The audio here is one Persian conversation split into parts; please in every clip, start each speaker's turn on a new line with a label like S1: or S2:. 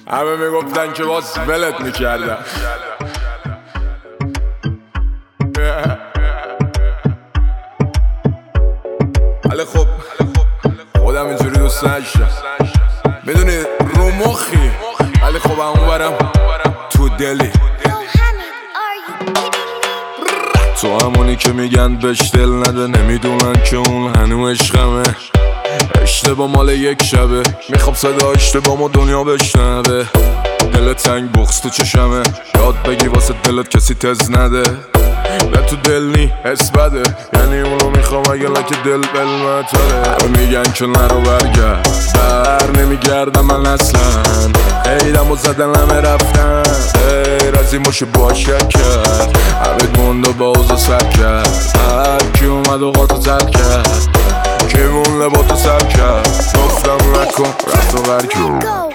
S1: همه میگفتن که باز ولت میکردن. ولی خب خودم اینجوری دوست نداشتم، میدونی رو مخی، ولی خب همون برم تو دلی. تو همونی که میگن بهش دل نده، نمیدونن که اون هنوز عشقمه. اشتباه مال یک شبه، میخوام صدا اشتباه دنیا بشنوه. دل تنگ بغض تو چشمه، یاد بگی واسه دلت کسی تز نده. نه تو دل نی حس بده، یعنی اونو میخوام اگه لکه دل بلمتره. همه میگن که نرو برگرد، بر نمیگردم من اصلا. ایدم و زدن همه رفتن، غیر از این باشه باشک کرد. همه موند و باز سر کرد، هر کی اومد و قاطو زد کرد. کی مون لباتو سر کرد، گفتم نکن رفت و برکن.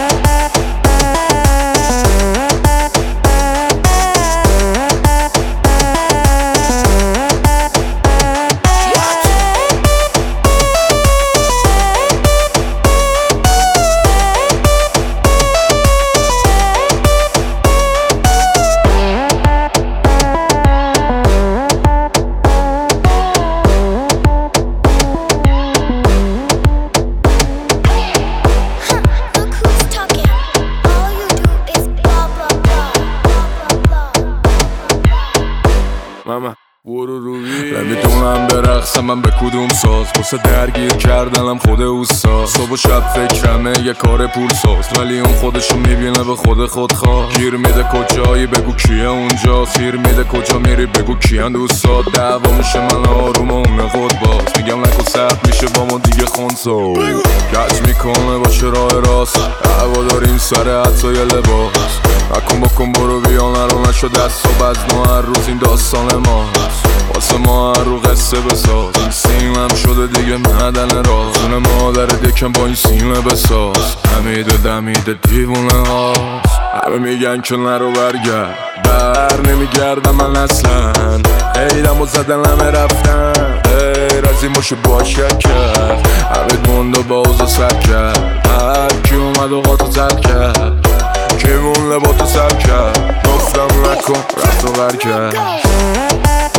S1: ماما نمیدونم برقصم من به کدوم ساز، واسه درگیر کردنم خود اوستا. صبح و شب فکرمه یه کار پول ساز، ولی اون خودشو میبینه به خود خواه. گیر میده کجایی بگو کیه اونجا، سیر میده کجا میری بگو کیان دوستات. دعوا میشه من آروم و اون خود باز، میگم نکن سخت میشه با ما دیگه خونسا. کج میکنه باشه راه راست، هوا داریم سر حتی یه لباس. نکن بکن برو بیا نرو نشو دست و بزن، هر روز این داستان ماست. واسه ما هر رو قصه بساز، این سیمم شده دیگه معدن راز. اون مادر دکم با این سیمه بساز، حمیده دمیده دیوونه هاست. همه میگن که نرو برگرد، بر نمیگردم من اصلا. ایدم و زدن همه رفتن، غیر از این باشه باشک کرد. همه موند و باز سر کرد، هر کی اومد و قاطو زد کرد. کی مون لباتو سر کرد، گفتم نکن رفت و برکرد.